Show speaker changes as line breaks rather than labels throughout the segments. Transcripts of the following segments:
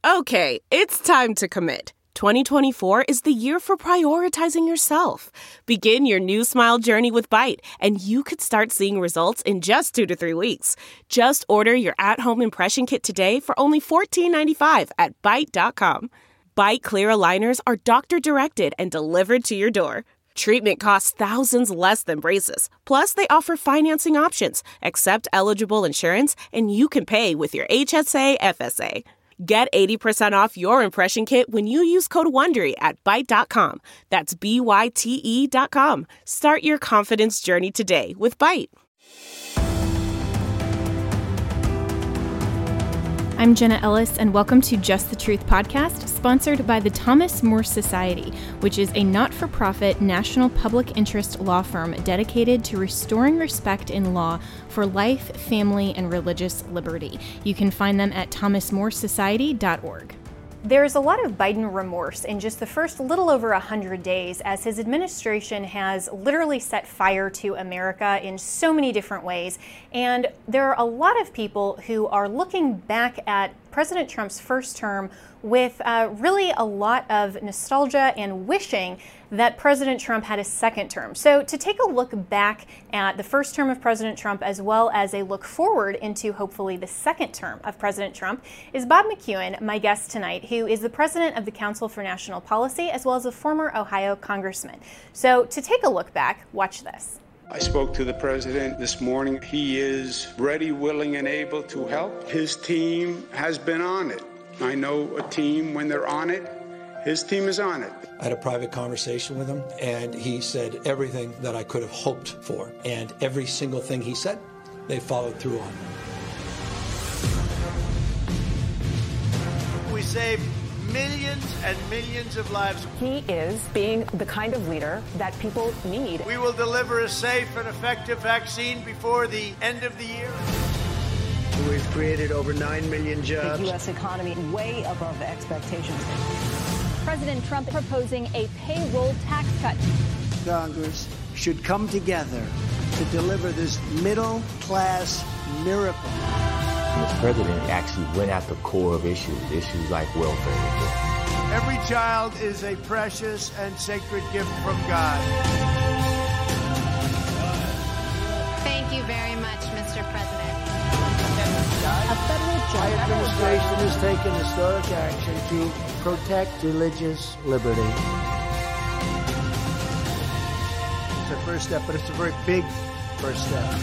Okay, it's time to commit. 2024 is the year for prioritizing yourself. Begin your new smile journey with Byte, and you could start seeing results in just 2 to 3 weeks. Just order your at-home impression kit today for only $14.95 at Byte.com. Byte Clear aligners are doctor-directed and delivered to your door. Treatment costs thousands less than braces. Plus, they offer financing options, accept eligible insurance, and you can pay with your HSA FSA. Get 80% off your impression kit when you use code WONDERY at Byte.com. That's BYTE.com. Start your confidence journey today with Byte.
I'm Jenna Ellis, and welcome to Just the Truth podcast, sponsored by the Thomas More Society, which is a not-for-profit national public interest law firm dedicated to restoring respect in law for life, family, and religious liberty. You can find them at thomasmoresociety.org. There's a lot of Biden remorse in just the first little over 100 days, as his administration has literally set fire to America in so many different ways. And there are a lot of people who are looking back at President Trump's first term with really a lot of nostalgia and wishing that President Trump had a second term. So to take a look back at the first term of President Trump, as well as a look forward into hopefully the second term of President Trump, is Bob McEwen, my guest tonight, who is the president of the Council for National Policy, as well as a former Ohio congressman. So to take a look back, watch this.
I spoke to the president this morning. He is ready, willing, and able to help. His team has been on it. I know a team, when they're on it, his team is on it.
I had a private conversation with him, and he said everything that I could have hoped for. And every single thing he said, they followed through on.
We saved millions and millions of lives.
He is being the kind of leader that people need.
We will deliver a safe and effective vaccine before the end of the year. We've created over 9 million jobs.
The U.S. economy way above expectations.
President Trump proposing a payroll tax cut.
Congress should come together to deliver this middle-class miracle.
This president actually went at the core of issues like welfare.
Every child is a precious and sacred gift from God.
Thank you very much, Mr. President.
A federal judge. My administration has taken historic action to protect religious liberty.
It's a first step, but it's a very big first step.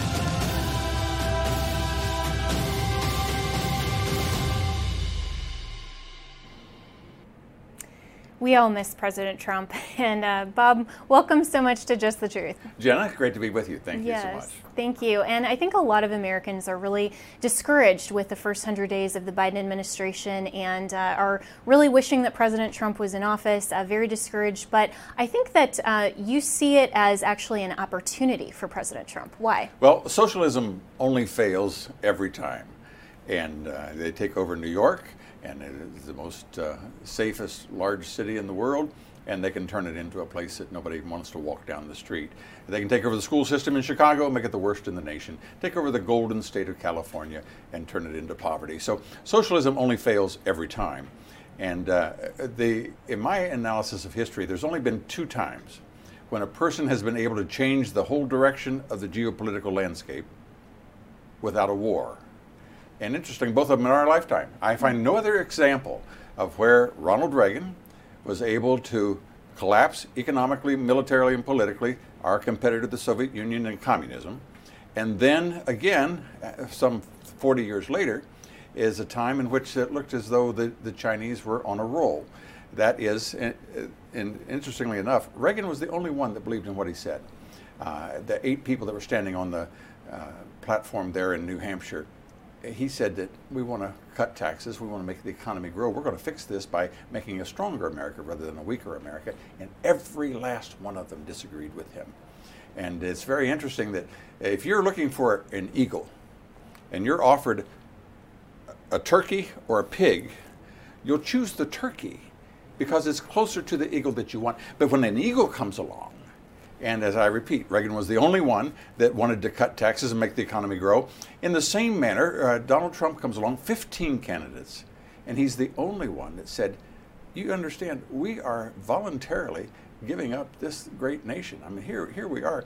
We all miss President Trump. And Bob, welcome so much to Just the Truth.
Jenna, great to be with you. Thank you so much.
Thank you. And I think a lot of Americans are really discouraged with the first 100 days of the Biden administration and are really wishing that President Trump was in office, very discouraged. But I think that you see it as actually an opportunity for President Trump. Why?
Well, socialism only fails every time. And they take over New York, and it is the most safest large city in the world, and they can turn it into a place that nobody wants to walk down the street. They can take over the school system in Chicago and make it the worst in the nation, take over the golden state of California and turn it into poverty. So socialism only fails every time. And in my analysis of history, there's only been 2 times when a person has been able to change the whole direction of the geopolitical landscape without a war. And interesting, both of them in our lifetime. I find no other example of where Ronald Reagan was able to collapse economically, militarily, and politically our competitor, the Soviet Union, and communism. And then again, some 40 years later, is a time in which it looked as though the Chinese were on a roll. That is, and interestingly enough, Reagan was the only one that believed in what he said. The 8 people that were standing on the platform there in New Hampshire, he said that we want to cut taxes, we want to make the economy grow, we're going to fix this by making a stronger America rather than a weaker America, and every last one of them disagreed with him. And it's very interesting that if you're looking for an eagle, and you're offered a turkey or a pig, you'll choose the turkey because it's closer to the eagle that you want. But when an eagle comes along, and as I repeat, Reagan was the only one that wanted to cut taxes and make the economy grow. In the same manner, Donald Trump comes along, 15 candidates, And he's the only one that said, you understand, we are voluntarily giving up this great nation. I mean, here we are.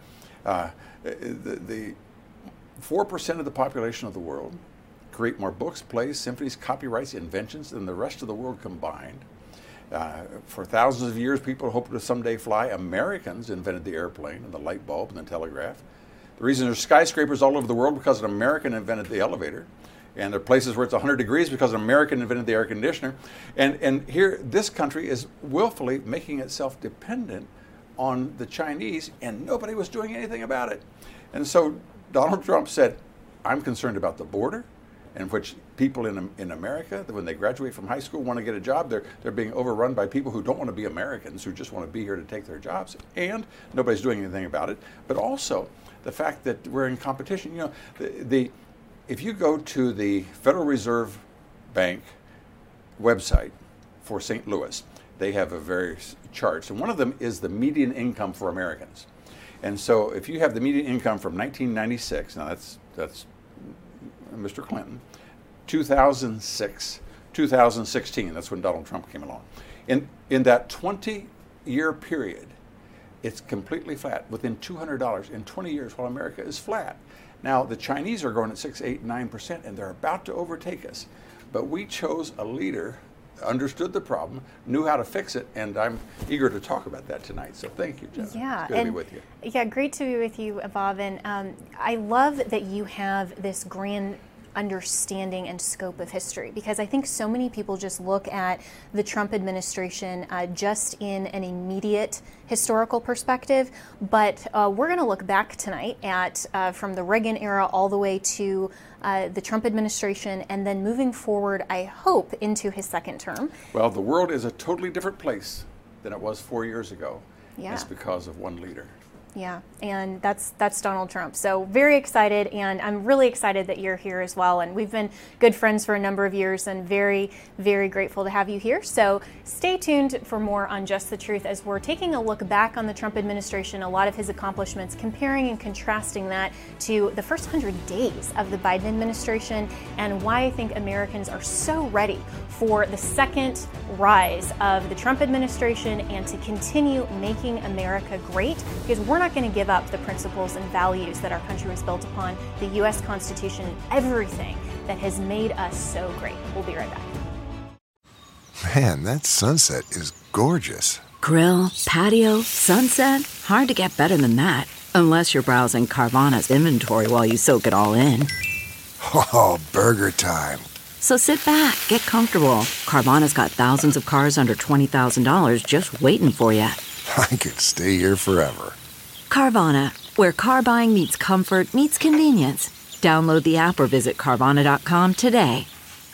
The 4% of the population of the world create more books, plays, symphonies, copyrights, inventions than the rest of the world combined. For thousands of years, people hoped to someday fly. Americans invented the airplane and the light bulb and the telegraph. The reason there's skyscrapers all over the world because an American invented the elevator. And there are places where it's 100 degrees because an American invented the air conditioner. And here, this country is willfully making itself dependent on the Chinese, and nobody was doing anything about it. And so Donald Trump said, I'm concerned about the border, in which people in America, when they graduate from high school, want to get a job, they're being overrun by people who don't want to be Americans, who just want to be here to take their jobs. And nobody's doing anything about it. But also the fact that we're in competition. You know, if you go to the Federal Reserve Bank website for St. Louis, they have a various charts, and one of them is the median income for Americans. And so if you have the median income from 1996, now that's Mr. Clinton, 2006, 2016, that's when Donald Trump came along. In that 20-year period, it's completely flat, within $200 in 20 years, while America is flat. Now, the Chinese are growing at 6, 8, 9%, and they're about to overtake us. But we chose a leader, understood the problem, knew how to fix it, and I'm eager to talk about that tonight. So thank you, Jenna.
Yeah,
it's good to be with you.
Yeah, great to be with you, Bob. And I love that you have this grand understanding and scope of history, because I think so many people just look at the Trump administration just in an immediate historical perspective, but we're going to look back tonight at from the Reagan era all the way to the Trump administration, and then moving forward, I hope, into his second term.
Well, the world is a totally different place than it was 4 years ago.
Yeah.
It's because of one leader.
Yeah, and that's Donald Trump. So very excited, and I'm really excited that you're here as well. And we've been good friends for a number of years, and very, very grateful to have you here. So stay tuned for more on Just the Truth as we're taking a look back on the Trump administration, a lot of his accomplishments, comparing and contrasting that to the first 100 days of the Biden administration, and why I think Americans are so ready for the second rise of the Trump administration and to continue making America great, because we're not going to give up the principles and values that our country was built upon, the U.S. Constitution, and everything that has made us so great. We'll be right back.
Man, that sunset is gorgeous.
Grill, patio, sunset. Hard to get better than that. Unless you're browsing Carvana's inventory while you soak it all in.
Oh, burger time.
So sit back, get comfortable. Carvana's got thousands of cars under $20,000 just waiting for you.
I could stay here forever.
Carvana, where car buying meets comfort meets convenience. Download the app or visit Carvana.com today.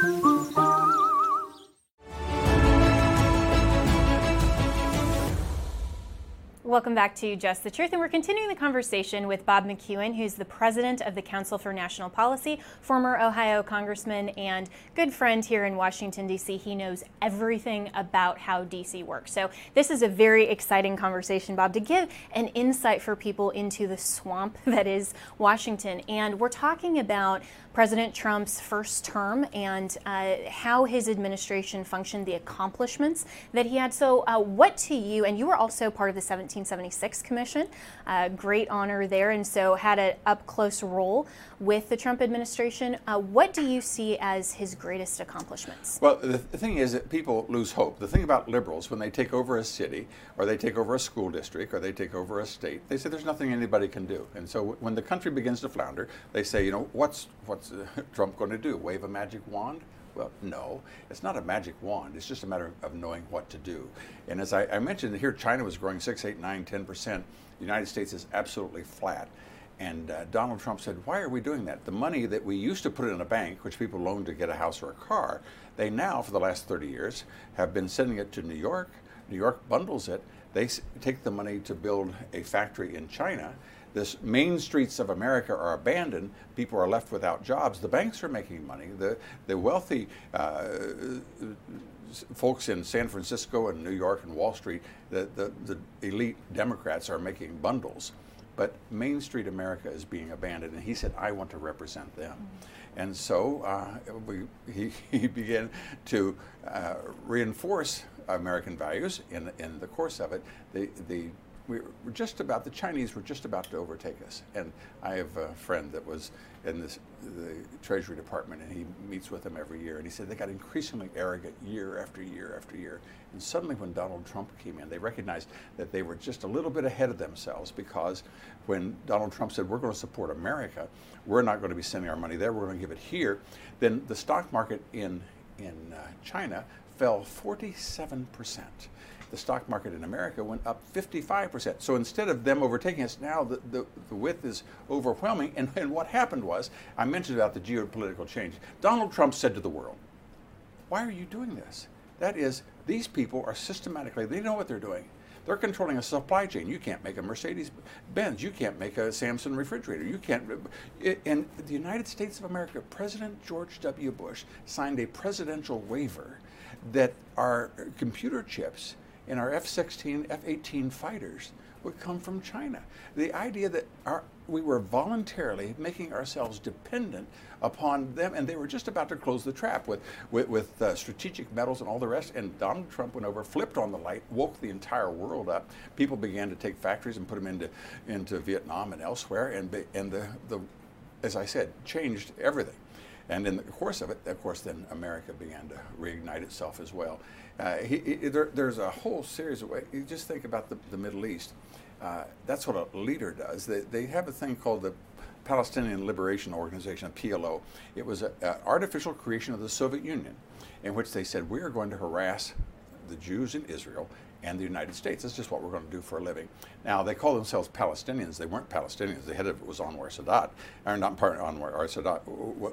Welcome back to Just the Truth, and we're continuing the conversation with Bob McEwen, who's the president of the Council for National Policy, former Ohio congressman and good friend here in Washington, D.C. He knows everything about how D.C. works. So this is a very exciting conversation, Bob, to give an insight for people into the swamp that is Washington. And we're talking about President Trump's first term and how his administration functioned, the accomplishments that he had. So what to you, and you were also part of the 1776 Commission, great honor there, and so had an up-close role with the Trump administration. What do you see as his greatest accomplishments?
Well, the thing is that people lose hope. The thing about liberals, when they take over a city, or they take over a school district, or they take over a state, they say there's nothing anybody can do. And so when the country begins to flounder, they say, you know, what's Trump going to do? Wave a magic wand? Well, no, it's not a magic wand. It's just a matter of knowing what to do. And as I mentioned here, China was growing 6, 8, 9, 10%. The United States is absolutely flat. And Donald Trump said, why are we doing that? The money that we used to put in a bank, which people loaned to get a house or a car, they now, for the last 30 years, have been sending it to New York. New York bundles it. They take the money to build a factory in China. The main streets of America are abandoned. People are left without jobs. The banks are making money. The wealthy folks in San Francisco and New York and Wall Street, the elite Democrats are making bundles. but Main Street America is being abandoned, and he said, I want to represent them. And so he began to reinforce American values. In the course of it, the Chinese were just about to overtake us. And I have a friend that was in the Treasury Department, and he meets with them every year. And he said they got increasingly arrogant year after year after year. And suddenly when Donald Trump came in, they recognized that they were just a little bit ahead of themselves, because when Donald Trump said, we're going to support America, we're not going to be sending our money there, we're going to give it here, then the stock market in China fell 47%. The stock market in America went up 55%. So instead of them overtaking us, now the width is overwhelming. And what happened was, I mentioned about the geopolitical change. Donald Trump said to the world, why are you doing this? That is, these people are systematically, they know what they're doing. They're controlling a supply chain. You can't make a Mercedes-Benz. You can't make a Samsung refrigerator. You can't. In the United States of America, President George W. Bush signed a presidential waiver that our computer chips in our F-16, F-18 fighters would come from China. The idea that we were voluntarily making ourselves dependent upon them, and they were just about to close the trap with strategic metals and all the rest. And Donald Trump went over, flipped on the light, woke the entire world up. People began to take factories and put them into Vietnam and elsewhere, and the as I said, changed everything. And in the course of it, of course, then America began to reignite itself as well. There's a whole series of ways. You just think about the Middle East. That's what a leader does. They have a thing called the Palestinian Liberation Organization, PLO. It was an artificial creation of the Soviet Union, in which they said, we are going to harass the Jews in Israel and the United States. That's just what we're going to do for a living. Now, they call themselves Palestinians. They weren't Palestinians. The head of it was Anwar Sadat, or not Anwar Sadat,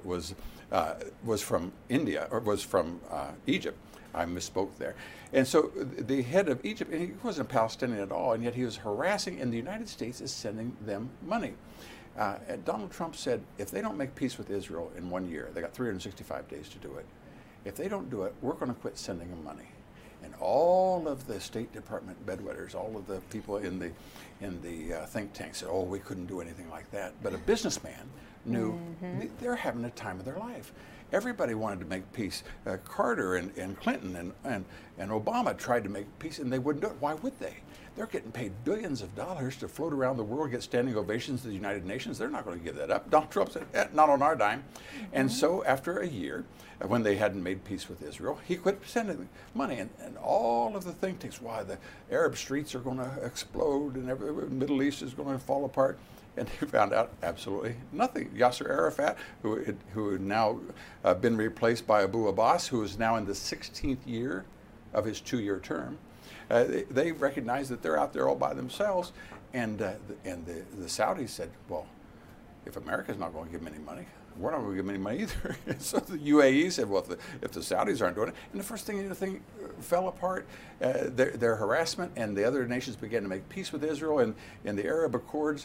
was from India, or was from Egypt. I misspoke there. And so the head of Egypt, and he wasn't a Palestinian at all, and yet he was harassing, and the United States is sending them money. And Donald Trump said, if they don't make peace with Israel in 1 year, they got 365 days to do it. If they don't do it, we're going to quit sending them money. And all of the State Department bedwetters, all of the people in the think tanks said, oh, we couldn't do anything like that. But a businessman knew they're having the time of their life. Everybody wanted to make peace. Carter and Clinton and Obama tried to make peace, and they wouldn't do it. Why would they? They're getting paid billions of dollars to float around the world, get standing ovations to the United Nations. They're not going to give that up. Donald Trump said, not on our dime. And so after a year, when they hadn't made peace with Israel, he quit sending money. And all of the think tanks, why the Arab streets are going to explode and the Middle East is going to fall apart. And they found out absolutely nothing. Yasser Arafat, who had now been replaced by Abu Abbas, who is now in the 16th year of his 2-year term, they recognized that they're out there all by themselves. And the Saudis said, well, if America's not going to give them any money, we're not going to give them any money either. So the UAE said, well, if the Saudis aren't doing it, and the first thing fell apart, their harassment, and the other nations began to make peace with Israel. And in the Arab Accords,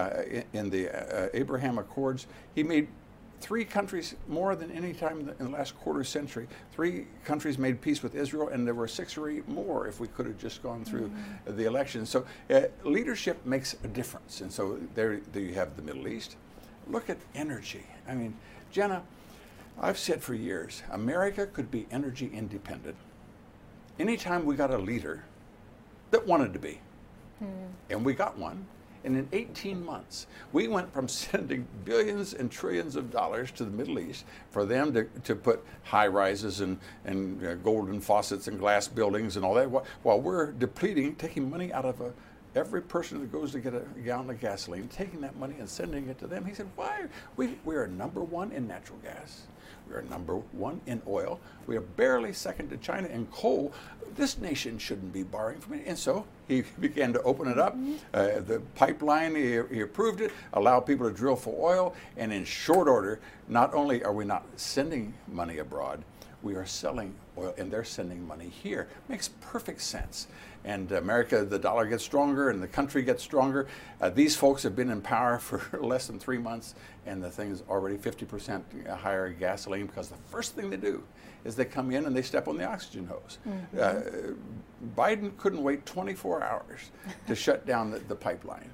in the Abraham Accords, he made 3 countries, more than any time in the last quarter century, 3 countries made peace with Israel, and there were 6 or 8 more if we could have just gone through the elections. So leadership makes a difference. And so there you have the Middle East. Look at energy. I mean, Jenna, I've said for years, America could be energy independent anytime we got a leader that wanted to be. And we got one. And in 18 months, we went from sending billions and trillions of dollars to the Middle East for them to put high rises and golden faucets and glass buildings and all that, while we're depleting, taking money out of every person that goes to get a gallon of gasoline, taking that money and sending it to them. He said, why? We are number 1 in natural gas. We are number 1 in oil. We are barely second to China in coal. This nation shouldn't be borrowing from it. And so he began to open it up. The pipeline, he approved it, allowed people to drill for oil. And in short order, not only are we not sending money abroad, we are selling oil, and they're sending money here. Makes perfect sense. And America, the dollar gets stronger, and the country gets stronger. These folks have been in power for less than 3 months, and the thing's already 50% higher gasoline, because the first thing they do is they come in and they step on the oxygen hose. Biden couldn't wait 24 hours to shut down the pipeline.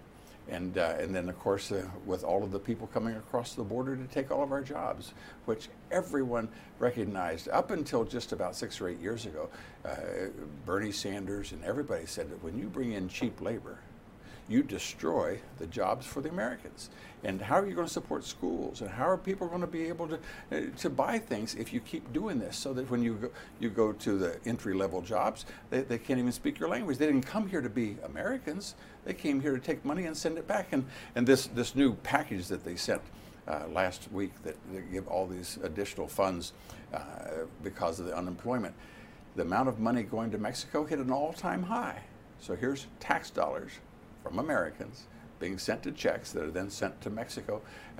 And then, of course, with all of the people coming across the border to take all of our jobs, which everyone recognized up until just about 6 or 8 years ago. Bernie Sanders and everybody said that when you bring in cheap labor, you destroy the jobs for the Americans. And how are you going to support schools? And how are people going to be able to buy things if you keep doing this? So that when you go to the entry-level jobs, they can't even speak your language. They didn't come here to be Americans. They came here to take money and send it back. And this new package that they sent last week that they give all these additional funds because of the unemployment, the amount of money going to Mexico hit an all-time high. So here's tax dollars from Americans being sent to checks that are then sent to Mexico.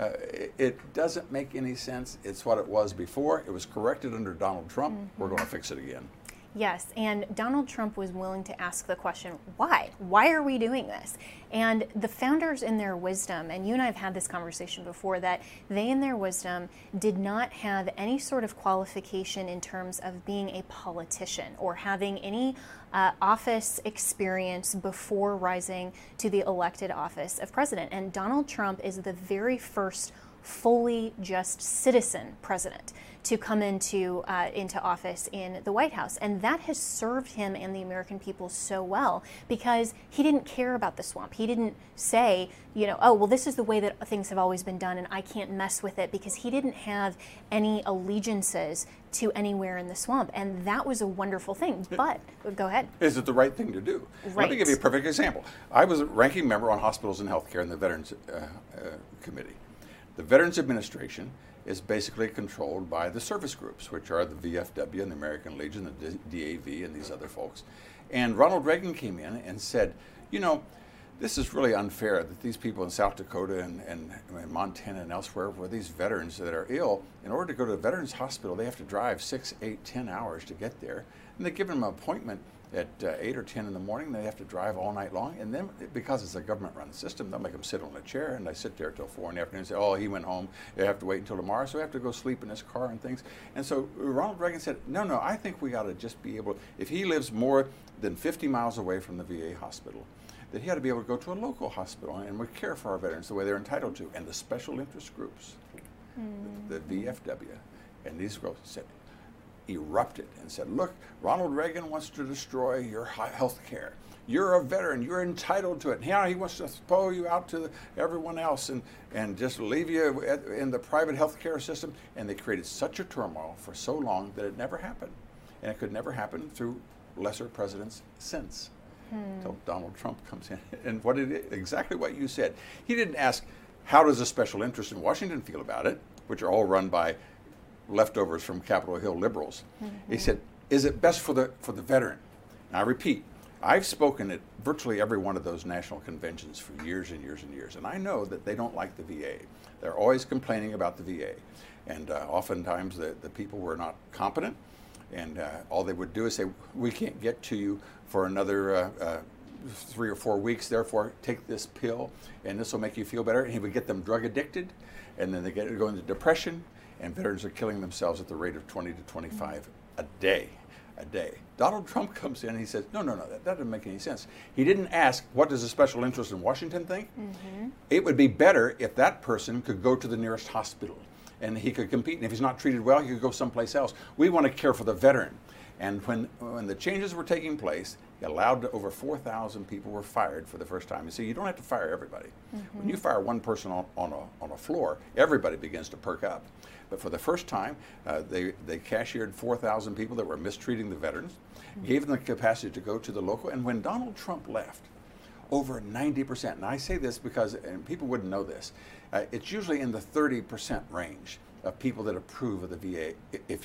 It doesn't make any sense. It's what it was before. It was corrected under Donald Trump. Mm-hmm. We're going to fix it again.
Yes, and Donald Trump was willing to ask the question, why? Why are we doing this? And the founders in their wisdom, and you and I have had this conversation before, that they in their wisdom did not have any sort of qualification in terms of being a politician or having any office experience before rising to the elected office of president. And Donald Trump is the very first fully just citizen president to come into office in the White House. And that has served him and the American people so well because he didn't care about the swamp. He didn't say, oh, well, this is the way that things have always been done and I can't mess with it, because he didn't have any allegiances to anywhere in the swamp. And that was a wonderful thing. But go ahead.
Is it the right thing to do?
Right.
Let me give you a perfect example. I was a ranking member on hospitals and healthcare in the Veterans Committee. The Veterans Administration is basically controlled by the service groups, which are the VFW and the American Legion, the DAV, and these other folks. And Ronald Reagan came in and said, this is really unfair that these people in South Dakota and Montana and elsewhere, where these veterans that are ill, in order to go to a veterans hospital, they have to drive 6, 8, 10 hours to get there. And they give them an appointment at 8 or 10 in the morning. They have to drive all night long. And then, because it's a government-run system, they'll make them sit on a chair, and they sit there till 4 in the afternoon and say, oh, he went home. They have to wait until tomorrow, so we have to go sleep in his car and things. And so Ronald Reagan said, no, I think we ought to just be able, if he lives more than 50 miles away from the VA hospital, that he ought to be able to go to a local hospital and we care for our veterans the way they're entitled to. And the special interest groups, the VFW, and these groups said, erupted and said, look, Ronald Reagan wants to destroy your health care. You're a veteran. You're entitled to it. Now he wants to throw you out to everyone else and just leave you in the private health care system. And they created such a turmoil for so long that it never happened. And it could never happen through lesser presidents since. Until Donald Trump comes in. And exactly what you said. He didn't ask, how does a special interest in Washington feel about it, which are all run by leftovers from Capitol Hill liberals. Mm-hmm. He said, is it best for the veteran? And I repeat, I've spoken at virtually every one of those national conventions for years and years and years, and I know that they don't like the VA. They're always complaining about the VA. And oftentimes the people were not competent, and all they would do is say, we can't get to you for another 3 or 4 weeks, therefore take this pill, and this will make you feel better. And he would get them drug addicted, and then they go into depression, and veterans are killing themselves at the rate of 20 to 25 a day. Donald Trump comes in and he says, no, that doesn't make any sense. He didn't ask, what does a special interest in Washington think? Mm-hmm. It would be better if that person could go to the nearest hospital and he could compete. And if he's not treated well, he could go someplace else. We want to care for the veteran. And when the changes were taking place, he allowed over 4,000 people were fired for the first time. You see, you don't have to fire everybody. Mm-hmm. When you fire one person on a floor, everybody begins to perk up. But for the first time, they cashiered 4,000 people that were mistreating the veterans, gave them the capacity to go to the local. And when Donald Trump left, over 90%, and I say this because and people wouldn't know this, it's usually in the 30% range of people that approve of the VA.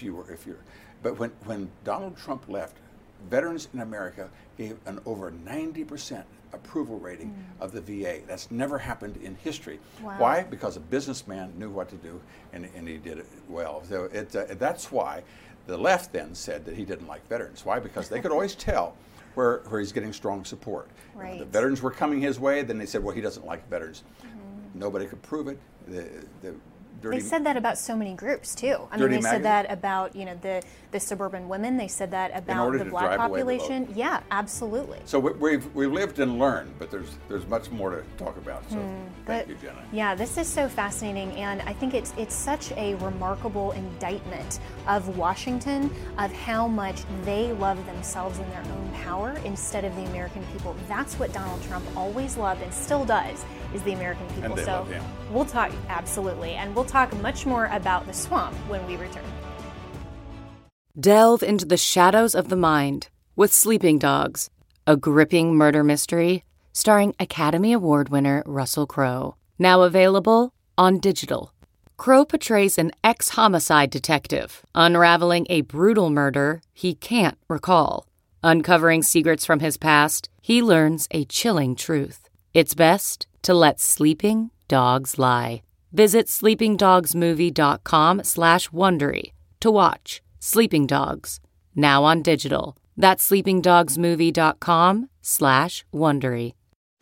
But when Donald Trump left, veterans in America gave an over 90% approval rating of the VA. That's never happened in history.
Wow.
Why? Because a businessman knew what to do, and he did it well. So that's why the left then said that he didn't like veterans. Why? Because they could always tell where he's getting strong support.
Right.
The veterans were coming his way, then they said, well, he doesn't like veterans. Nobody could prove it. The
They said that about so many groups too. I mean, they said that about the suburban women. They said that about the black population. Yeah, absolutely.
So we've lived and learned, but there's much more to talk about. So thank you, Jenna.
Yeah, this is so fascinating, and I think it's such a remarkable indictment of Washington, of how much they love themselves and their own power instead of the American people. That's what Donald Trump always loved and still does, is the American people.
And they love him.
We'll talk, absolutely, and we'll talk much more about the swamp when we return.
Delve into the shadows of the mind with Sleeping Dogs, a gripping murder mystery starring Academy Award winner Russell Crowe. Now available on digital. Crowe portrays an ex-homicide detective unraveling a brutal murder he can't recall. Uncovering secrets from his past, he learns a chilling truth. It's best to let sleeping dogs lie. Visit sleepingdogsmovie.com/Wondery to watch Sleeping Dogs, now on digital. That's sleepingdogsmovie.com/Wondery.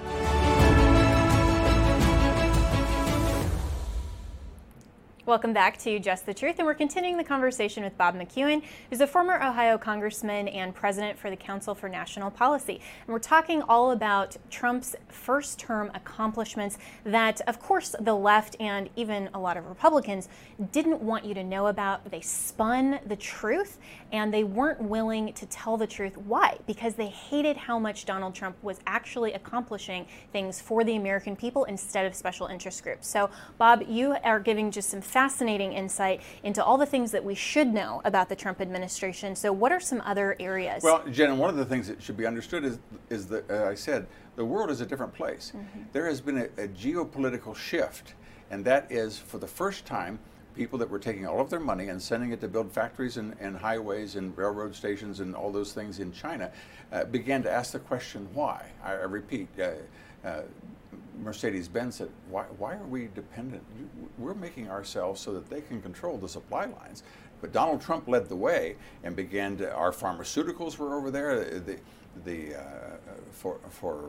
Welcome back to Just the Truth, and we're continuing the conversation with Bob McEwen, who's a former Ohio congressman and president for the Council for National Policy. And we're talking all about Trump's first-term accomplishments that, of course, the left and even a lot of Republicans didn't want you to know about. They spun the truth, and they weren't willing to tell the truth. Why? Because they hated how much Donald Trump was actually accomplishing things for the American people instead of special interest groups. So, Bob, you are giving just some fascinating insight into all the things that we should know about the Trump administration. So what are some other areas?
Well, Jenna, one of the things that should be understood is that, I said, the world is a different place. Mm-hmm. There has been a geopolitical shift, and that is, for the first time, people that were taking all of their money and sending it to build factories and highways and railroad stations and all those things in China began to ask the question, why? I repeat, Mercedes-Benz said, why are we dependent? We're making ourselves so that they can control the supply lines. But Donald Trump led the way and began to, our pharmaceuticals were over there. For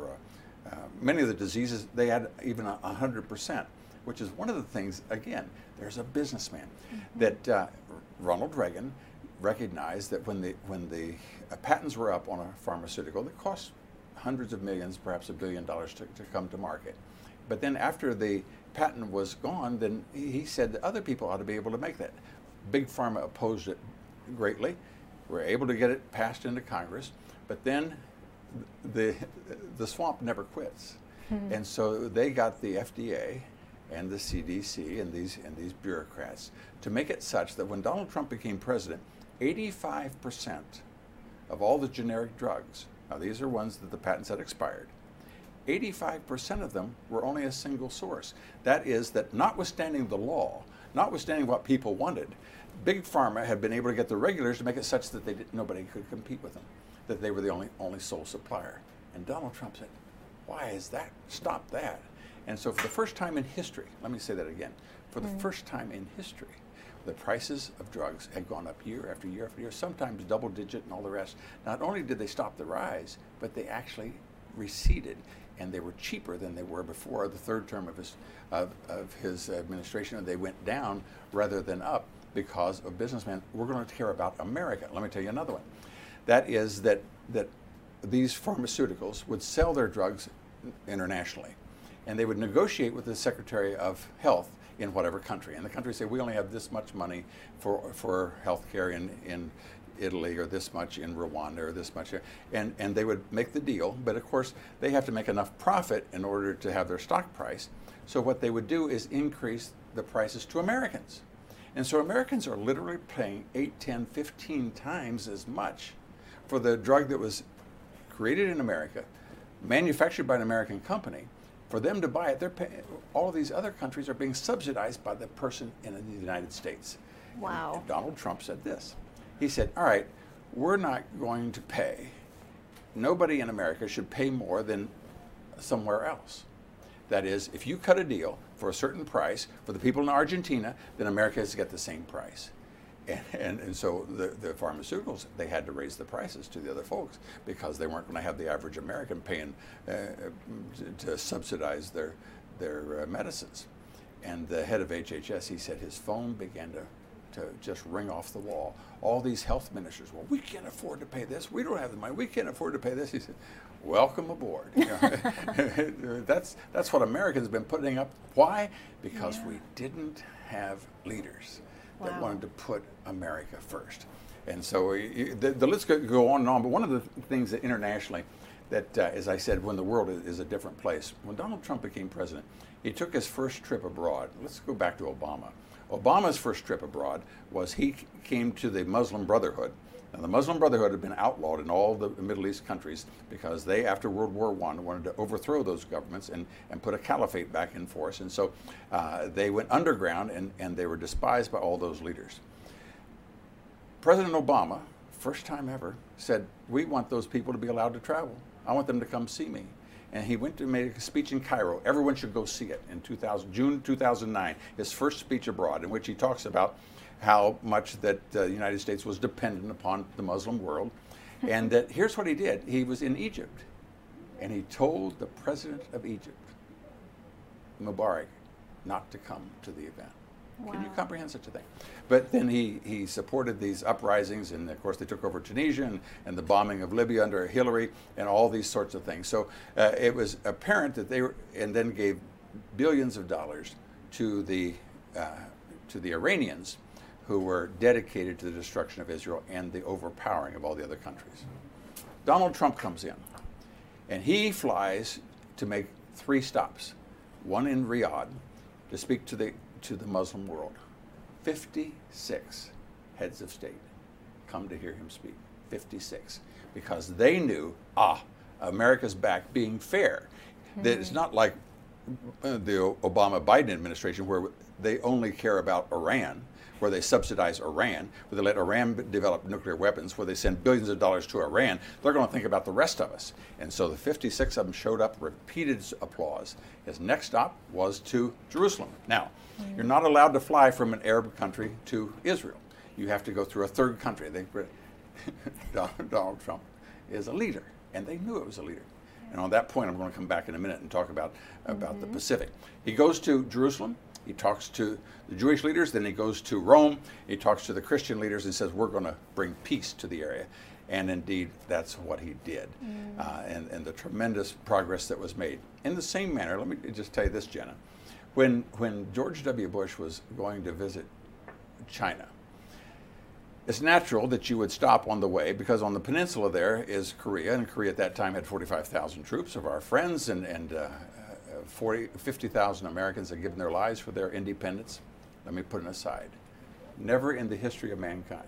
many of the diseases, they had even 100%, which is one of the things, again, there's a businessman that Ronald Reagan recognized that when the patents were up on a pharmaceutical that cost hundreds of millions, perhaps $1 billion to come to market. But then after the patent was gone, then he said that other people ought to be able to make that. Big Pharma opposed it greatly. We're able to get it passed into Congress, but then the swamp never quits. Mm-hmm. And so they got the FDA and the CDC and these bureaucrats to make it such that when Donald Trump became president, 85% of all the generic drugs, now these are ones that the patents had expired, 85% of them were only a single source. That is that notwithstanding the law, notwithstanding what people wanted, Big Pharma had been able to get the regulators to make it such that nobody could compete with them, that they were the only sole supplier. And Donald Trump said, why is that? Stop that. And so for the first time in history, let me say that again, for the first time in history, the prices of drugs had gone up year after year after year, sometimes double digit and all the rest. Not only did they stop the rise, but they actually receded, and they were cheaper than they were before the third term of his administration, and they went down rather than up because of businessmen. We're going to care about America. Let me tell you another one. That is that these pharmaceuticals would sell their drugs internationally, and they would negotiate with the Secretary of Health in whatever country. And the country say, we only have this much money for health care in Italy, or this much in Rwanda, or this much here. And they would make the deal, but of course they have to make enough profit in order to have their stock price. So what they would do is increase the prices to Americans. And so Americans are literally paying 8, 10, 15 times as much for the drug that was created in America, manufactured by an American company. For them to buy it, all of these other countries are being subsidized by the person in the United States.
Wow.
And Donald Trump said this. He said, all right, we're not going to pay. Nobody in America should pay more than somewhere else. That is, if you cut a deal for a certain price for the people in Argentina, then America has to get the same price. And so the pharmaceuticals, they had to raise the prices to the other folks because they weren't going to have the average American paying to subsidize their medicines. And the head of HHS, he said his phone began to just ring off the wall. All these health ministers, well, we can't afford to pay this. We don't have the money. We can't afford to pay this. He said, welcome aboard. You know, that's what Americans have been putting up. Why? Because we didn't have leaders that wanted to put America first. And so the list could go on and on. But one of the things that internationally, that as I said, when the world is a different place, when Donald Trump became president, he took his first trip abroad. Let's go back to Obama. Obama's first trip abroad was he came to the Muslim Brotherhood. Now, the Muslim Brotherhood had been outlawed in all the Middle East countries because they, after World War I, wanted to overthrow those governments and put a caliphate back in force. And so they went underground, and they were despised by all those leaders. President Obama, first time ever, said, we want those people to be allowed to travel. I want them to come see me. And he went to make a speech in Cairo. Everyone should go see it in June 2009, his first speech abroad, in which he talks about how much that the United States was dependent upon the Muslim world. And that here's what he did. He was in Egypt, and he told the president of Egypt, Mubarak, not to come to the event. Wow. Can you comprehend such a thing? But then he supported these uprisings, and of course they took over Tunisia and the bombing of Libya under Hillary and all these sorts of things. So it was apparent that they were, and then gave billions of dollars to the Iranians, who were dedicated to the destruction of Israel and the overpowering of all the other countries. Donald Trump comes in, and he flies to make 3 stops, one in Riyadh, to speak to the Muslim world. 56 heads of state come to hear him speak. 56. Because they knew, America's back, being fair. That it's not like the Obama-Biden administration where they only care about Iran, where they subsidize Iran, where they let Iran develop nuclear weapons, where they send billions of dollars to Iran. They're going to think about the rest of us. And so the 56 of them showed up, repeated applause. His next stop was to Jerusalem. Now, you're not allowed to fly from an Arab country to Israel. You have to go through a third country. Donald Trump is a leader, and they knew it was a leader. And on that point, I'm going to come back in a minute and talk about the Pacific. He goes to Jerusalem. He talks to the Jewish leaders, then he goes to Rome. He talks to the Christian leaders and says, we're going to bring peace to the area. And indeed, that's what he did. And the tremendous progress that was made. In the same manner, let me just tell you this, Jenna. When George W. Bush was going to visit China, it's natural that you would stop on the way, because on the peninsula there is Korea, and Korea at that time had 45,000 troops of our friends, and 50,000 Americans had given their lives for their independence. Let me put it aside. Never in the history of mankind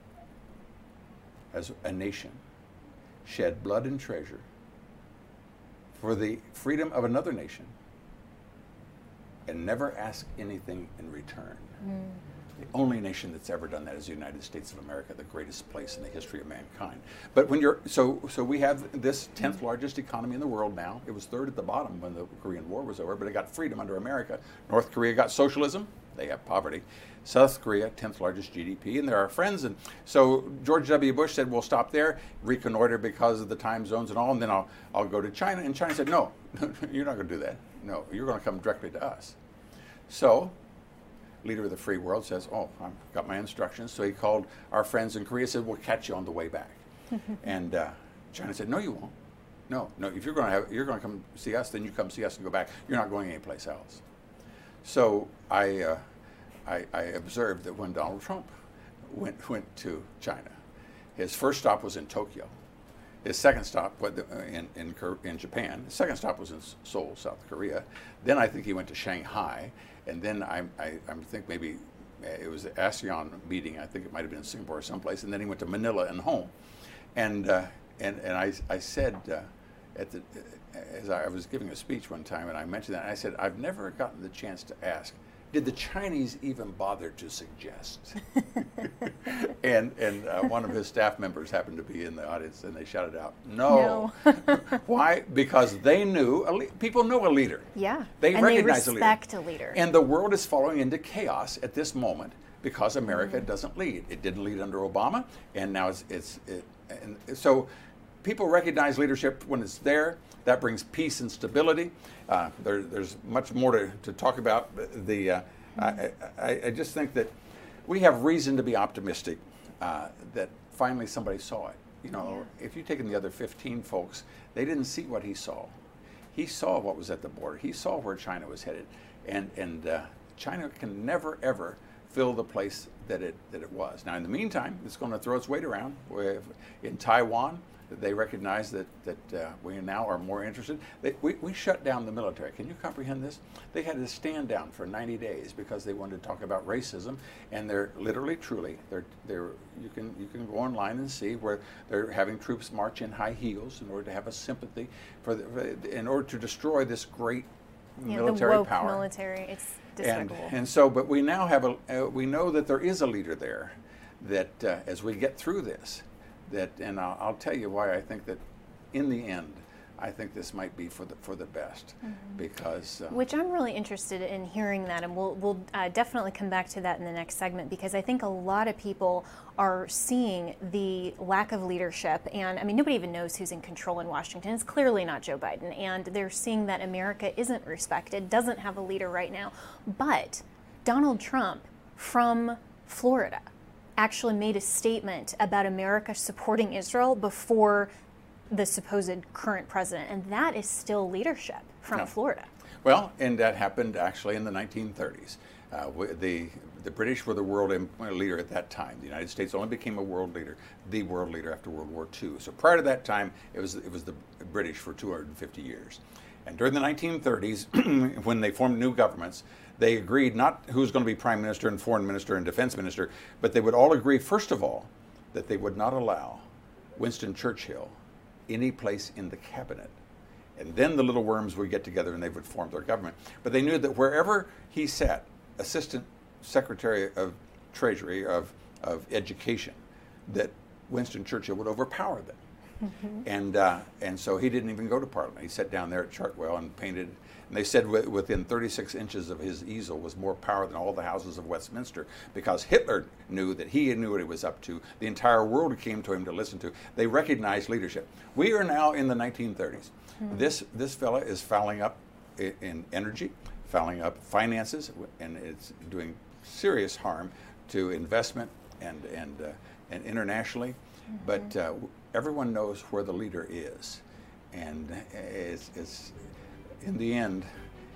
has a nation shed blood and treasure for the freedom of another nation and never asked anything in return. The only nation that's ever done that is the United States of America, the greatest place in the history of mankind. But when you're, so we have this 10th largest economy in the world now. It was 3rd at the bottom when the Korean War was over, but it got freedom under America. North Korea got socialism. They have poverty. South Korea, 10th largest GDP, and they're our friends. And so George W. Bush said, we'll stop there, reconnoiter because of the time zones and all, and then I'll go to China. And China said, no, you're not going to do that. No, you're going to come directly to us. So leader of the free world says, I've got my instructions. So he called our friends in Korea, said, we'll catch you on the way back. And China said, no, you won't. No, if you're going to come see us, then you come see us and go back. You're not going anyplace else. So I observed that when Donald Trump went to China, his first stop was in Tokyo. His second stop was in Japan. His second stop was in Seoul, South Korea. Then I think he went to Shanghai. And then I think maybe it was the ASEAN meeting. I think it might have been in Singapore or someplace. And then he went to Manila and home. And I said, as I was giving a speech one time, and I mentioned that, I said, I've never gotten the chance to ask, did the Chinese even bother to suggest? and one of his staff members happened to be in the audience, and they shouted out, no. Why? Because they knew, people know a leader.
Yeah,
they
recognize
a leader.
And the world is falling into chaos at this moment because America doesn't lead. It didn't lead under Obama, and now so people recognize leadership when it's there. That brings peace and stability. There's much more to talk about. I just think that we have reason to be optimistic that finally somebody saw it. You know, if you've taken the other 15 folks, they didn't see what he saw. He saw what was at the border. He saw where China was headed, and China can never ever fill the place that it was. Now, in the meantime, it's going to throw its weight around. In Taiwan, they recognize that we now are more interested. We shut down the military. Can you comprehend this? They had to stand down for 90 days because they wanted to talk about racism, and they're literally, truly, you can go online and see where they're having troops march in high heels in order to have a sympathy in order to destroy this great military
the woke
power.
Military, it's despicable.
And so, but we now have we know that there is a leader there, that as we get through this, and I'll tell you why I think that in the end, I think this might be for the best, because
which I'm really interested in hearing that, and we'll definitely come back to that in the next segment, because I think a lot of people are seeing the lack of leadership, and I mean, nobody even knows who's in control in Washington. It's clearly not Joe Biden, and they're seeing that America isn't respected, doesn't have a leader right now. But Donald Trump from Florida actually made a statement about America supporting Israel before the supposed current president, and that is still leadership from Florida.
Well, and that happened actually in the 1930s. The British were the world leader at that time. The United States only became the world leader after World War II. So prior to that time, it was the British for 250 years. And during the 1930s, when they formed new governments, they agreed not who was going to be prime minister and foreign minister and defense minister, but they would all agree, first of all, that they would not allow Winston Churchill any place in the cabinet. And then the little worms would get together and they would form their government. But they knew that wherever he sat, Assistant Secretary of Treasury, of Education, that Winston Churchill would overpower them. And so he didn't even go to Parliament. He sat down there at Chartwell and painted. And they said within 36 inches of his easel was more power than all the houses of Westminster, because Hitler knew that he knew what he was up to. The entire world came to him to listen to. They recognized leadership. We are now in the 1930s. This fella is fouling up in energy, fouling up finances, and it's doing serious harm to investment and internationally. But everyone knows where the leader is, and it's in the end,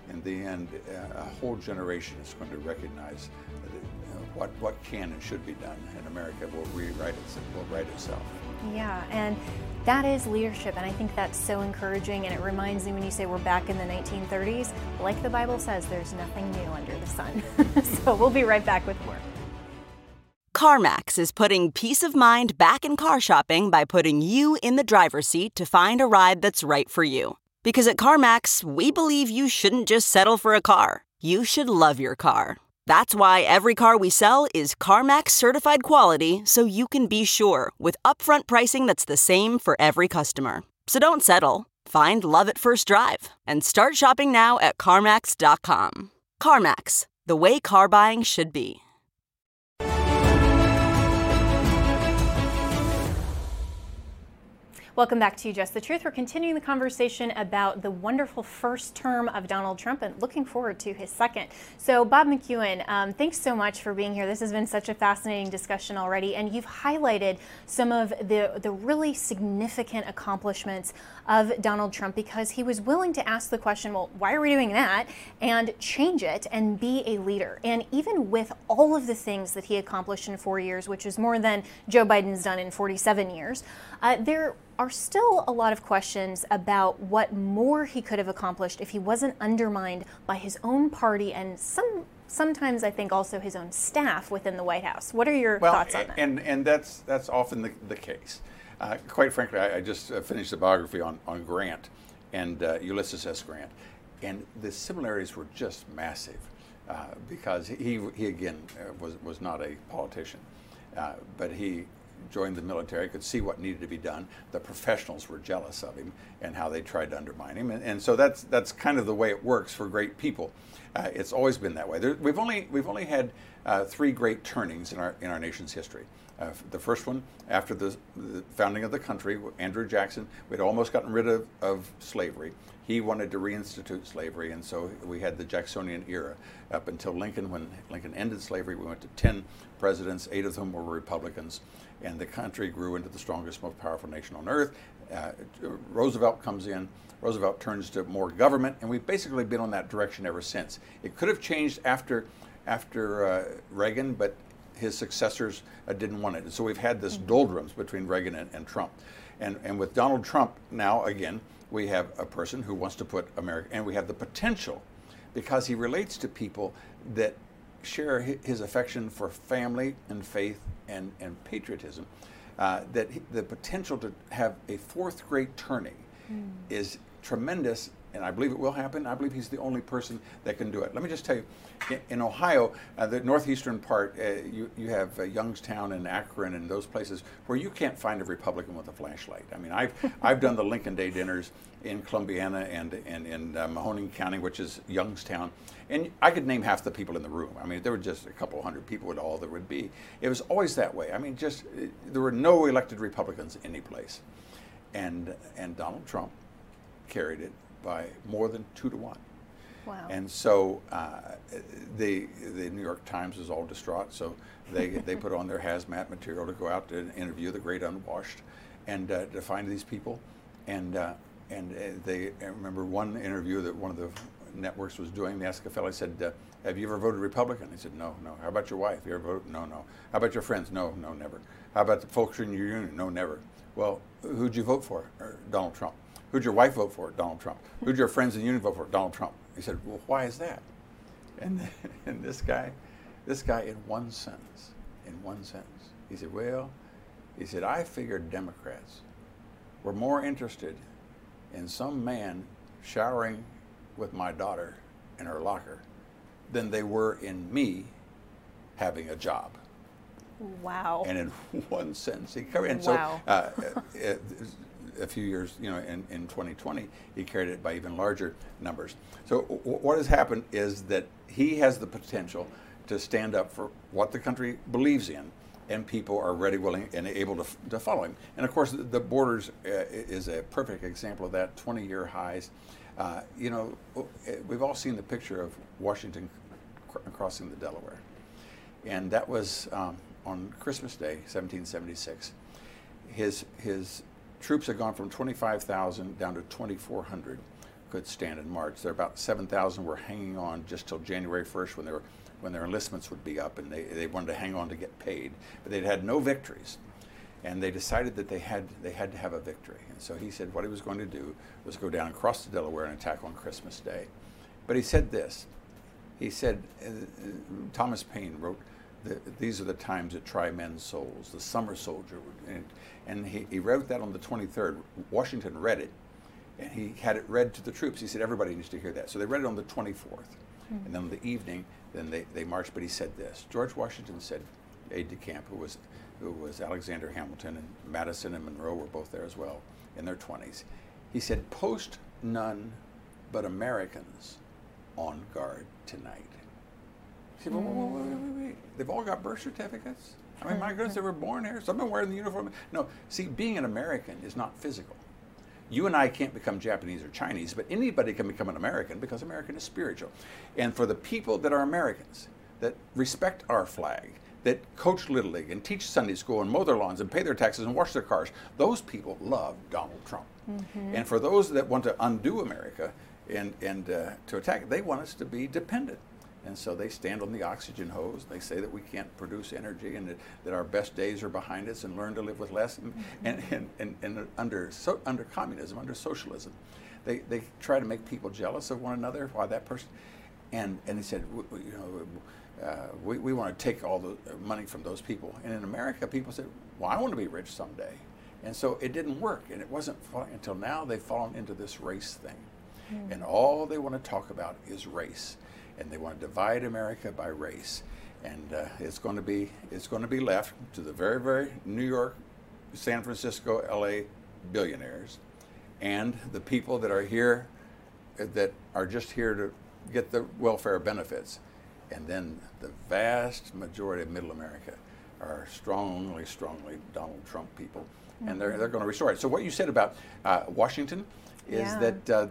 a whole generation is going to recognize what can and should be done, and America will right itself.
Yeah, and that is leadership, and I think that's so encouraging, and it reminds me when you say we're back in the 1930s, like the Bible says, there's nothing new under the sun. So we'll be right back with more.
CarMax is putting peace of mind back in car shopping by putting you in the driver's seat to find a ride that's right for you. Because at CarMax, we believe you shouldn't just settle for a car. You should love your car. That's why every car we sell is CarMax certified quality, so you can be sure with upfront pricing that's the same for every customer. So don't settle. Find love at first drive and start shopping now at CarMax.com. CarMax, the way car buying should be.
Welcome back to Just the Truth. We're continuing the conversation about the wonderful first term of Donald Trump and looking forward to his second. So Bob McEwen, thanks so much for being here. This has been such a fascinating discussion already, and you've highlighted some of the really significant accomplishments of Donald Trump, because he was willing to ask the question, well, why are we doing that? And change it and be a leader. And even with all of the things that he accomplished in 4 years, which is more than Joe Biden's done in 47 years, there are still a lot of questions about what more he could have accomplished if he wasn't undermined by his own party and sometimes I think also his own staff within the White House. What are your thoughts on that?
And that's often the case. Quite frankly, I just finished a biography on Grant and Ulysses S. Grant, and the similarities were just massive because he again was not a politician, but he joined the military, could see what needed to be done. The professionals were jealous of him and how they tried to undermine him, and so that's kind of the way it works for great people. It's always been that way. We've only had 3 great turnings in our nation's history. The first one, after the founding of the country, Andrew Jackson, we'd almost gotten rid of slavery. He wanted to reinstitute slavery, and so we had the Jacksonian era up until Lincoln. When Lincoln ended slavery, we went to 10 presidents, 8 of whom were Republicans, and the country grew into the strongest, most powerful nation on earth. Roosevelt comes in. Roosevelt turns to more government, and we've basically been on that direction ever since. It could have changed after Reagan, but his successors didn't want it. And so we've had this doldrums between Reagan and Trump. And with Donald Trump now, again, we have a person who wants to put America, and we have the potential, because he relates to people that share his affection for family and faith and patriotism, the potential to have a fourth great turning is tremendous, and I believe it will happen. I believe he's the only person that can do it. Let me just tell you, in Ohio, the northeastern part, you have Youngstown and Akron and those places where you can't find a Republican with a flashlight. I mean, I've done the Lincoln Day dinners in Columbiana and in Mahoning County, which is Youngstown, and I could name half the people in the room. I mean, there were just a couple hundred people at all there would be. It was always that way. I mean, there were no elected Republicans any place, and Donald Trump carried it by more than 2-1.
Wow.
And so the New York Times is all distraught, so they put on their hazmat material to go out to interview the great unwashed and to find these people. And I remember one interview that one of the networks was doing. They asked a fellow, said, have you ever voted Republican? He said, no. How about your wife? You ever voted? No. How about your friends? No, never. How about the folks in your union? No, never. Well, who'd you vote for? Donald Trump. Who'd your wife vote for? Donald Trump. Who'd your friends in the union vote for? Donald Trump. He said, well, why is that? And this guy in one sentence, he said, I figured Democrats were more interested in some man showering with my daughter in her locker than they were in me having a job.
Wow.
And in one sentence, he covered it. And
wow.
So a few years, in 2020, he carried it by even larger numbers. So what has happened is that he has the potential to stand up for what the country believes in, and people are ready, willing, and able to follow him. And of course, the borders is a perfect example of that, 20-year highs. We've all seen the picture of Washington crossing the Delaware. And that was on Christmas Day, 1776. His troops had gone from 25,000 down to 2,400 could stand and march. There about 7,000 were hanging on just till January 1st when their enlistments would be up, and they wanted to hang on to get paid. But they'd had no victories, and they decided that they had to have a victory. And so he said what he was going to do was go down and cross the Delaware and attack on Christmas Day. But he said this. He said, Thomas Paine wrote, these are the times that try men's souls, the summer soldier. And he wrote that on the 23rd. Washington read it, and he had it read to the troops. He said, everybody needs to hear that. So they read it on the 24th. Mm-hmm. And then in the evening, then they marched. But he said this. George Washington said, aide-de-camp, who was Alexander Hamilton, and Madison and Monroe were both there as well, in their 20s. He said, post none but Americans on guard tonight. He said, wait. They've all got birth certificates? I mean, my goodness, they were born here. Some of them wearing the uniform. No, see, being an American is not physical. You and I can't become Japanese or Chinese, but anybody can become an American because American is spiritual. And for the people that are Americans, that respect our flag, that coach Little League and teach Sunday school and mow their lawns and pay their taxes and wash their cars, those people love Donald Trump. Mm-hmm. And for those that want to undo America and to attack, they want us to be dependent. And so they stand on the oxygen hose. They say that we can't produce energy and that our best days are behind us and learn to live with less. And under communism, under socialism, they try to make people jealous of one another. Why that person? And he said, we want to take all the money from those people. And in America, people said, well, I want to be rich someday. And so it didn't work. And it wasn't until now they've fallen into this race thing. Mm. And all they want to talk about is race. And they want to divide America by race, and it's going to be left to the very, very New York, San Francisco, L.A. billionaires, and the people that are here, that are just here to get the welfare benefits, and then the vast majority of Middle America are strongly Donald Trump people, and they're going to restore it. So what you said about Washington is that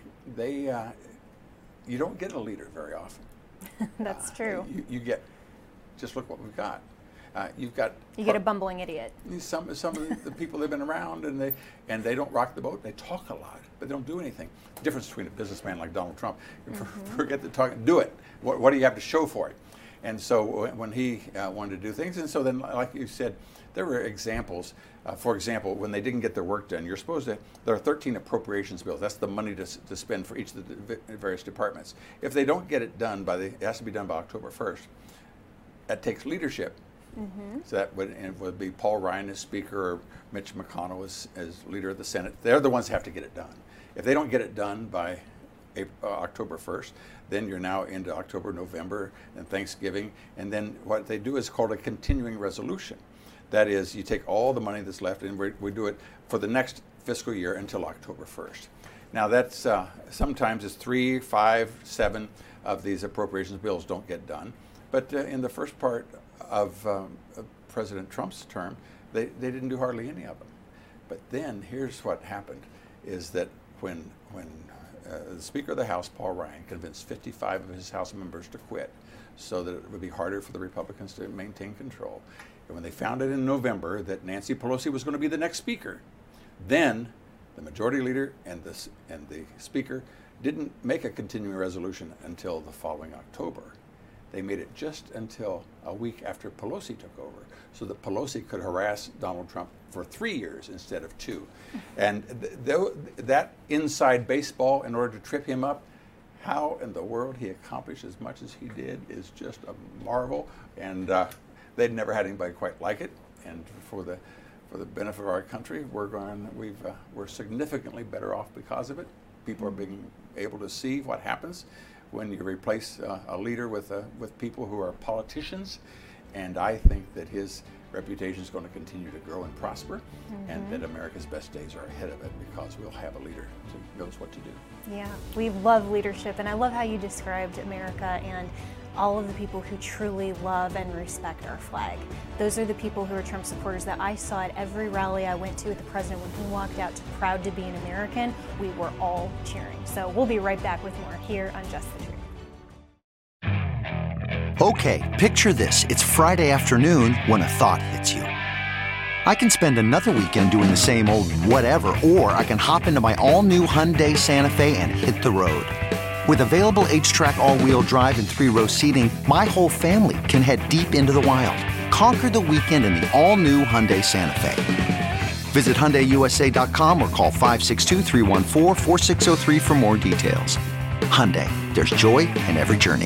you don't get a leader very often.
That's true.
You get, just look what we've got. You
get a bumbling idiot.
Some of the people they've been around, and they don't rock the boat. They talk a lot, but they don't do anything. The difference between a businessman like Donald Trump, forget the talk, do it. What do you have to show for it? And so when he wanted to do things, and so then, like you said, there were examples. For example, when they didn't get their work done, you're supposed to. There are 13 appropriations bills. That's the money to spend for each of the various departments. If they don't get it done it has to be done by October 1st. That takes leadership. So that would be Paul Ryan as Speaker or Mitch McConnell as Leader of the Senate. They're the ones who have to get it done. If they don't get it done by October 1st, then you're now into October, November, and Thanksgiving. And then what they do is called a continuing resolution. That is, you take all the money that's left and we do it for the next fiscal year until October 1st. Now that's sometimes it's 3, 5, 7 of these appropriations bills don't get done. But in the first part of President Trump's term, they didn't do hardly any of them. But then here's what happened, is that when the Speaker of the House, Paul Ryan, convinced 55 of his House members to quit so that it would be harder for the Republicans to maintain control. And when they found out in November that Nancy Pelosi was going to be the next Speaker, then the Majority Leader and the Speaker didn't make a continuing resolution until the following October. They made it just until a week after Pelosi took over, so that Pelosi could harass Donald Trump for 3 years instead of 2. And that inside baseball, in order to trip him up, how in the world he accomplished as much as he did is just a marvel. And they'd never had anybody quite like it. And for the benefit of our country, we're significantly better off because of it. People are being able to see what happens when you replace a leader with people who are politicians, and I think that his reputation is going to continue to grow and prosper, and that America's best days are ahead of it because we'll have a leader who knows what to do.
Yeah, we love leadership, and I love how you described America and all of the people who truly love and respect our flag. Those are the people who are Trump supporters that I saw at every rally I went to with the president. When he walked out to proud to be an American, we were all cheering. So we'll be right back with more here on Just the Truth.
Okay, picture this. It's Friday afternoon when a thought hits you. I can spend another weekend doing the same old whatever, or I can hop into my all-new Hyundai Santa Fe and hit the road. With available H-Track all-wheel drive and 3-row seating, my whole family can head deep into the wild. Conquer the weekend in the all-new Hyundai Santa Fe. Visit HyundaiUSA.com or call 562-314-4603 for more details. Hyundai, there's joy in every journey.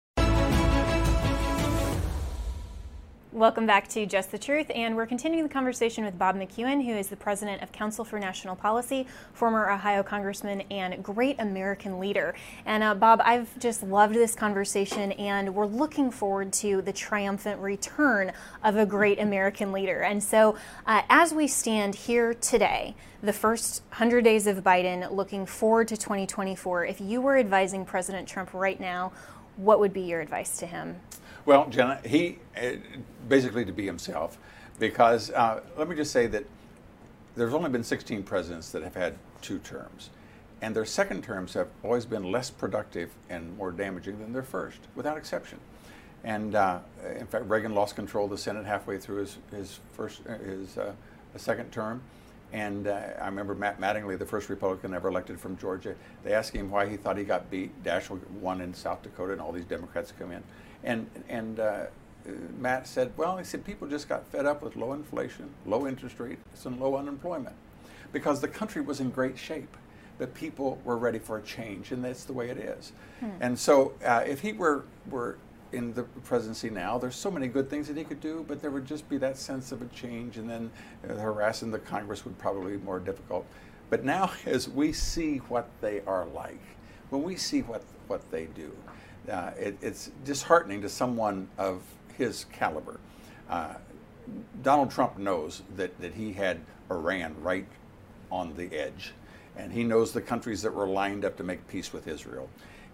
Welcome back to Just the Truth, and we're continuing the conversation with Bob McEwen, who is the president of Council for National Policy, former Ohio congressman, and great American leader. And Bob, I've just loved this conversation, and we're looking forward to the triumphant return of a great American leader. And so as we stand here today, the first 100 days of Biden, looking forward to 2024, if you were advising President Trump right now, what would be your advice to him?
Well, Jenna, he basically to be himself, because let me just say that there's only been 16 presidents that have had 2 terms, and their second terms have always been less productive and more damaging than their first, without exception. And in fact, Reagan lost control of the Senate halfway through his second term. And I remember Matt Mattingly, the first Republican ever elected from Georgia, they asked him why he thought he got beat. Daschle won in South Dakota, and all these Democrats come in. And Matt said, well, he said, people just got fed up with low inflation, low interest rates, and low unemployment, because the country was in great shape. That people were ready for a change, and that's the way it is. And so if he were in the presidency now, there's so many good things that he could do, but there would just be that sense of a change, and then harassing the Congress would probably be more difficult. But now, as we see what they are like, when we see what they do, it's disheartening to someone of his caliber. Donald Trump knows that he had Iran right on the edge, and he knows the countries that were lined up to make peace with Israel.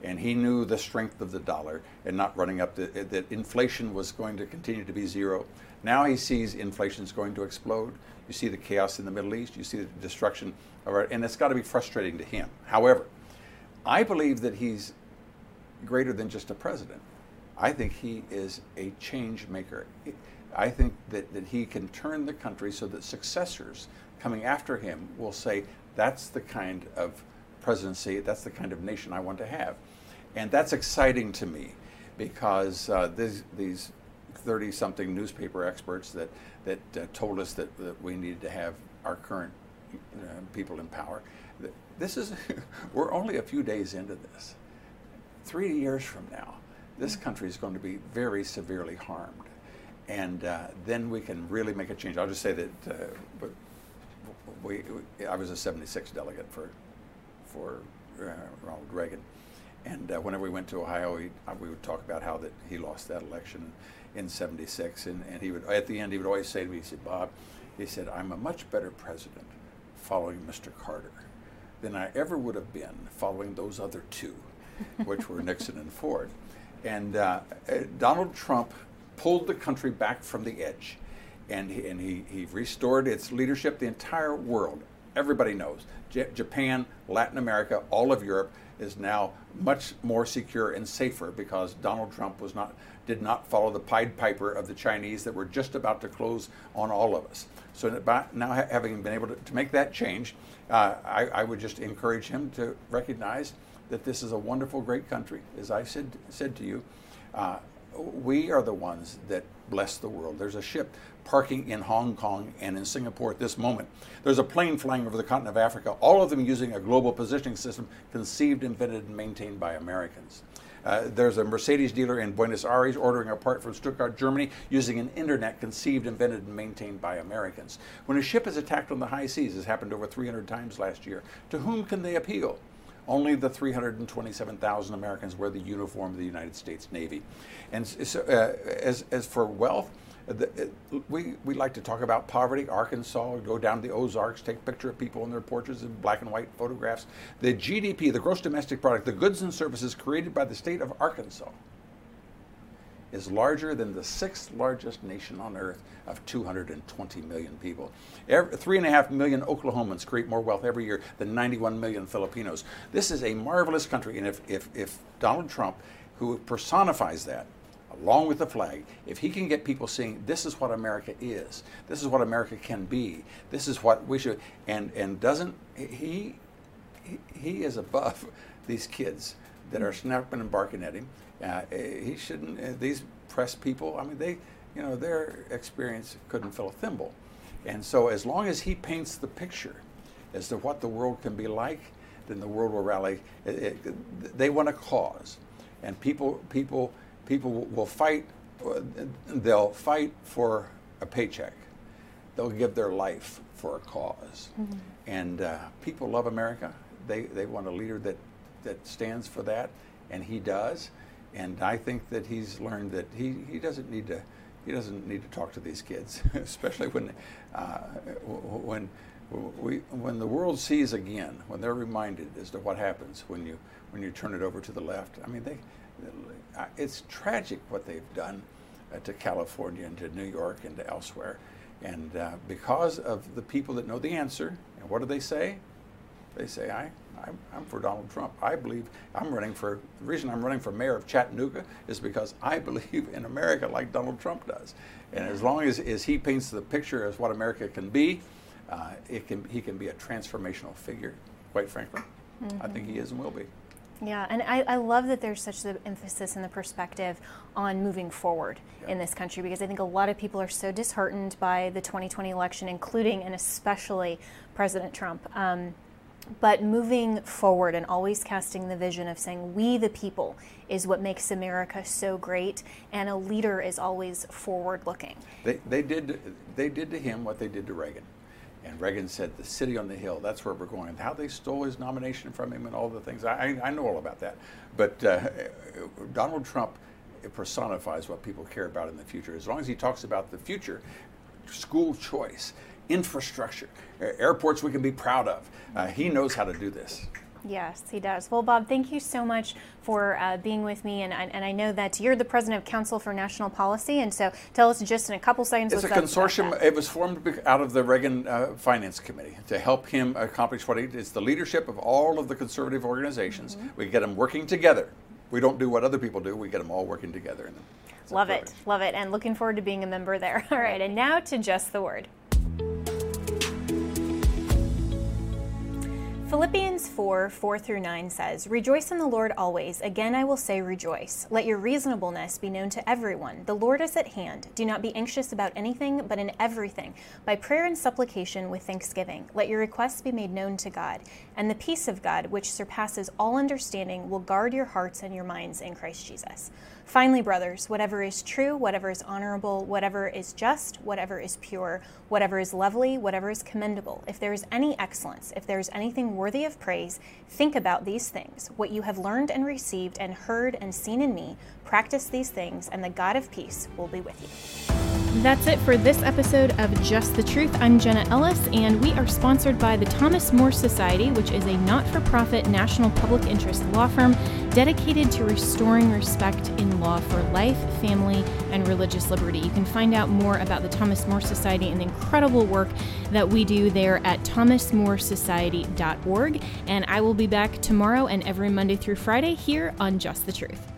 and he knew the strength of the dollar and not running up, that inflation was going to continue to be zero. Now he sees inflation is going to explode. You see the chaos in the Middle East. You see the destruction of our, and it's got to be frustrating to him. However, I believe that he's greater than just a president. I think he is a change maker. I think that he can turn the country so that successors coming after him will say, that's the kind of presidency, that's the kind of nation I want to have. And that's exciting to me, because these 30-something newspaper experts that told us that we needed to have our current people in power. This is, we're only a few days into this. 3 years from now, this country is going to be very severely harmed. And then we can really make a change. I'll just say that I was a 76 delegate for Ronald Reagan. And whenever we went to Ohio, we would talk about how that he lost that election in 76. And he would, at the end, he would always say to me, he said, Bob, he said, I'm a much better president following Mr. Carter than I ever would have been following those other two, which were Nixon and Ford. And Donald Trump pulled the country back from the edge, and he restored its leadership. The entire world, everybody knows, Japan, Latin America, all of Europe is now much more secure and safer because Donald Trump did not follow the Pied Piper of the Chinese that were just about to close on all of us. So now, having been able to make that change, I would just encourage him to recognize that this is a wonderful, great country. As I said to you, we are the ones that bless the world. There's a ship parking in Hong Kong and in Singapore at this moment. There's a plane flying over the continent of Africa, all of them using a global positioning system conceived, invented, and maintained by Americans. There's a Mercedes dealer in Buenos Aires ordering a part from Stuttgart, Germany, using an internet conceived, invented, and maintained by Americans. When a ship is attacked on the high seas, as happened over 300 times last year, to whom can they appeal? Only the 327,000 Americans wear the uniform of the United States Navy. And so, as for wealth, we like to talk about poverty. Arkansas, go down to the Ozarks, take a picture of people on their porches in black and white photographs. The GDP, the gross domestic product, the goods and services created by the state of Arkansas is larger than the 6th largest nation on earth of 220 million people. 3.5 million Oklahomans create more wealth every year than 91 million Filipinos. This is a marvelous country, and if Donald Trump, who personifies that, along with the flag, if he can get people seeing this is what America is, this is what America can be, this is what we should, and doesn't, he is above these kids that are snapping and barking at him. He shouldn't, these press people, I mean, their experience couldn't fill a thimble. And so as long as he paints the picture as to what the world can be like, then the world will rally. They want a cause. And people will fight. They'll fight for a paycheck. They'll give their life for a cause. Mm-hmm. And people love America. They want a leader that stands for that, and he does. And I think that he's learned that he doesn't need to talk to these kids, especially when the world sees again, when they're reminded as to what happens when you turn it over to the left. I mean, it's tragic what they've done to California and to New York and to elsewhere. And because of the people that know the answer, and what do they say? They say, I'm for Donald Trump. I believe the reason I'm running for mayor of Chattanooga is because I believe in America like Donald Trump does. And as long as he paints the picture as what America can be, he can be a transformational figure, quite frankly. Mm-hmm. I think he is and will be.
Yeah, and I love that there's such the emphasis and the perspective on moving forward in this country, because I think a lot of people are so disheartened by the 2020 election, including and especially President Trump. But moving forward and always casting the vision of saying we the people is what makes America so great, and a leader is always forward looking.
They did to him what they did to Reagan. And Reagan said, the city on the hill, that's where we're going. And how they stole his nomination from him and all the things. I know all about that. But Donald Trump personifies what people care about in the future. As long as he talks about the future, school choice, infrastructure, airports we can be proud of, he knows how to do this.
Yes, he does. Well, Bob, thank you so much for being with me, and I know that you're the president of Council for National Policy, and so tell us just in a couple seconds.
It's a consortium. It was formed out of the Reagan Finance Committee to help him accomplish what it's the leadership of all of the conservative organizations. Mm-hmm. We get them working together. We don't do what other people do. We get them all working together.
Love it, and looking forward to being a member there. All right, and now to Just the Word. Philippians 4:4-9 says, "Rejoice in the Lord always. Again I will say rejoice. Let your reasonableness be known to everyone. The Lord is at hand. Do not be anxious about anything, but in everything, by prayer and supplication with thanksgiving, let your requests be made known to God. And the peace of God, which surpasses all understanding, will guard your hearts and your minds in Christ Jesus. Finally, brothers, whatever is true, whatever is honorable, whatever is just, whatever is pure, whatever is lovely, whatever is commendable, if there is any excellence, if there is anything worthy of praise, think about these things. What you have learned and received and heard and seen in me, practice these things, and the God of peace will be with you." That's it for this episode of Just the Truth. I'm Jenna Ellis, and we are sponsored by the Thomas More Society, which is a not-for-profit national public interest law firm dedicated to restoring respect in law for life, family, and religious liberty. You can find out more about the Thomas More Society and the incredible work that we do there at thomasmoresociety.org. And I will be back tomorrow and every Monday through Friday here on Just the Truth.